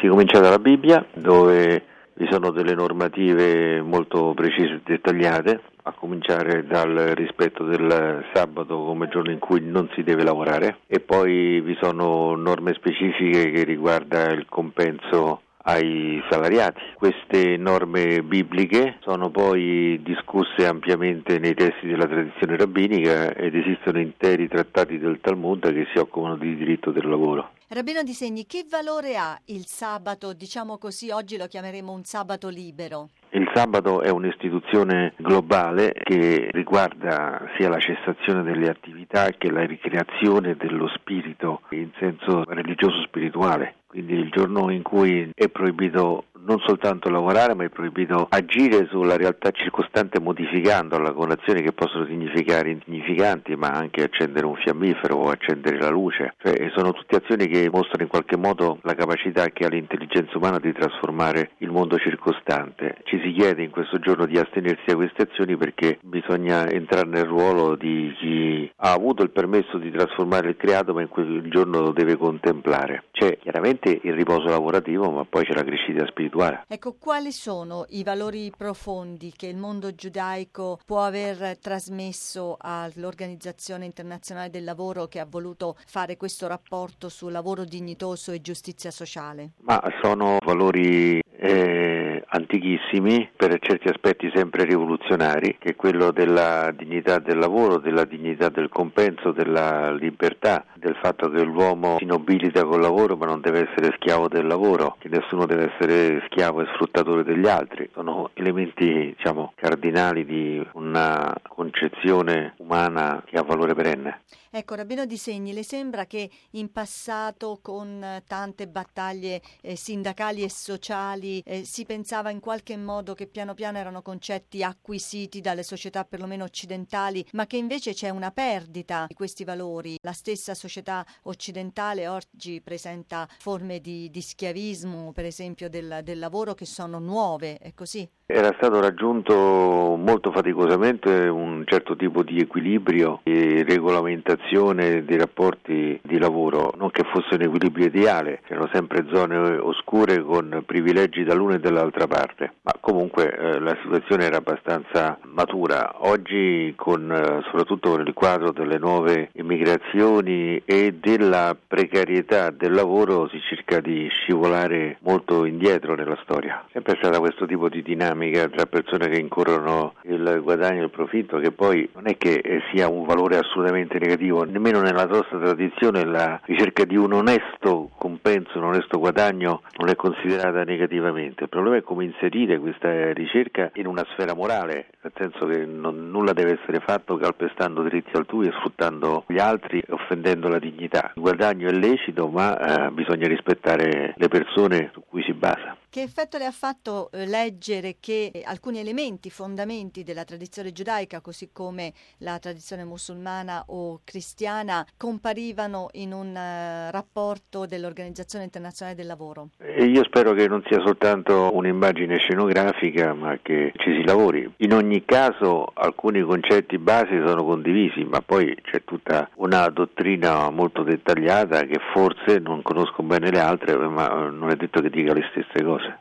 Si comincia dalla Bibbia, dove vi sono delle normative molto precise e dettagliate, a cominciare dal rispetto del sabato come giorno in cui non si deve lavorare, e poi vi sono norme specifiche che riguarda il compenso ai salariati. Queste norme bibliche sono poi discusse ampiamente nei testi della tradizione rabbinica ed esistono interi trattati del Talmud che si occupano di diritto del lavoro. Rabbino Di Segni, che valore ha il sabato, diciamo così, oggi lo chiameremo un sabato libero? Il sabato è un'istituzione globale che riguarda sia la cessazione delle attività che la ricreazione dello spirito in senso religioso-spirituale. Quindi il giorno in cui è proibito non soltanto lavorare, ma è proibito agire sulla realtà circostante modificandola con azioni che possono significare insignificanti, ma anche accendere un fiammifero o accendere la luce. Cioè, sono tutte azioni che mostrano in qualche modo la capacità che ha l'intelligenza umana di trasformare il mondo circostante. Ci si chiede in questo giorno di astenersi da queste azioni perché bisogna entrare nel ruolo di chi ha avuto il permesso di trasformare il creato, ma in quel giorno lo deve contemplare. C'è chiaramente il riposo lavorativo, ma poi c'è la crescita spirituale. Ecco, quali sono i valori profondi che il mondo giudaico può aver trasmesso all'Organizzazione Internazionale del Lavoro, che ha voluto fare questo rapporto su lavoro dignitoso e giustizia sociale? Ma sono valori antichissimi, per certi aspetti sempre rivoluzionari, che è quello della dignità del lavoro, della dignità del compenso, della libertà, del fatto che l'uomo si nobilita col lavoro ma non deve essere schiavo del lavoro, che nessuno deve essere schiavo e sfruttatore degli altri. Sono elementi, cardinali di una concezione umana che ha valore perenne. Ecco, Rabbino Di Segni, le sembra che in passato con tante battaglie sindacali e sociali si pensava in qualche modo che piano piano erano concetti acquisiti dalle società perlomeno occidentali, ma che invece c'è una perdita di questi valori? La stessa società occidentale oggi presenta forme di schiavismo, per esempio del lavoro, che sono nuove, è così? Era stato raggiunto molto faticosamente un certo tipo di equilibrio e regolamentazione dei rapporti di lavoro, non che fosse un equilibrio ideale, c'erano sempre zone oscure con privilegi dall'una e dall'altra parte, ma comunque la situazione era abbastanza matura. Oggi, soprattutto nel quadro delle nuove immigrazioni e della precarietà del lavoro, si cerca di scivolare molto indietro nella storia. Sempre stata questo tipo di dinamica tra persone che incorrono il guadagno e il profitto, che poi non è che sia un valore assolutamente negativo, nemmeno nella nostra tradizione la ricerca di un onesto compenso, un onesto guadagno non è considerata negativamente. Il problema è come inserire questa ricerca in una sfera morale, nel senso che nulla deve essere fatto calpestando diritti altrui e sfruttando gli altri e offendendo la dignità. Il guadagno è lecito, ma bisogna rispettare le persone su cui si basa. Che effetto le ha fatto leggere che alcuni elementi, fondamenti della tradizione giudaica, così come la tradizione musulmana o cristiana, comparivano in un rapporto dell'Organizzazione Internazionale del Lavoro? Io spero che non sia soltanto un'immagine scenografica, ma che ci si lavori. In ogni caso alcuni concetti base sono condivisi, ma poi c'è tutta una dottrina molto dettagliata che forse non conosco bene le altre, ma non è detto che dica le stesse cose.